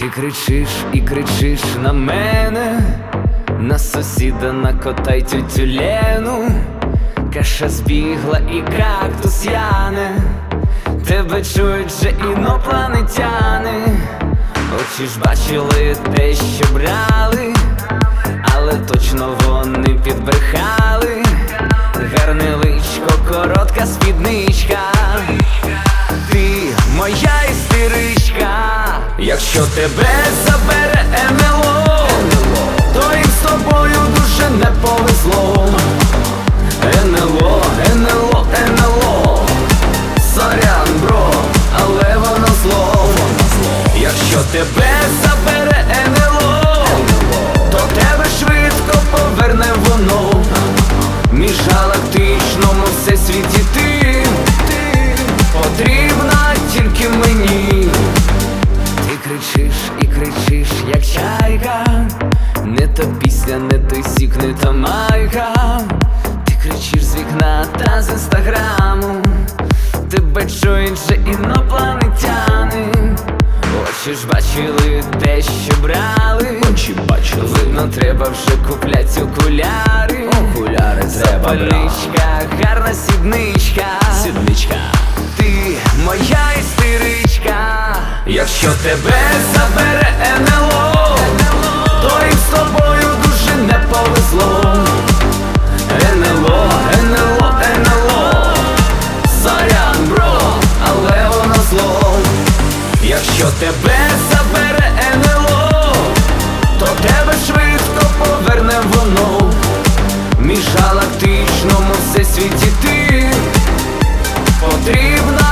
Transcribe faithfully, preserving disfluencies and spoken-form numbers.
Ти кричиш і кричиш на мене, на сусіда, на кота й тютю Лену. Каша збігла і кактус яне, тебе чують же інопланетяни. Очі ж бачили те, що брали, але точно вони підбрехали. Гарне личко, коротка спідничка, ти моя істеричка. Якщо тебе забере ем ел о, то їм з тобою дуже не повезло. ен ел о, ен ел о, ен ел о, сорян, бро, але воно зло. Якщо тебе забере ен ел о, то тебе швидко поверне воно. Міжгалактичному всесвіті ти, ти потрібна тільки мені. Ти кричиш і кричиш, як чайка, не та пісня, не той сік, не та майка. Ти кричиш з вікна та з інстаграму, тебе чують же інопланетяни. Очі ж бачили те, що брали, очі бачили. Видно, треба вже куплять окуляри. Окуляри треба брати. Запальничка, гарна сідничка, сідничка, ти моя істеричка. Якщо тебе забере ен ел о, то їм з тобою дуже не повезло. ен ел о, ен ел о, ен ел о, сорян, бро, але воно зло. Якщо тебе забере ен ел о, то тебе швидко поверне воно. Міжгалактичному всесвіті ти потрібна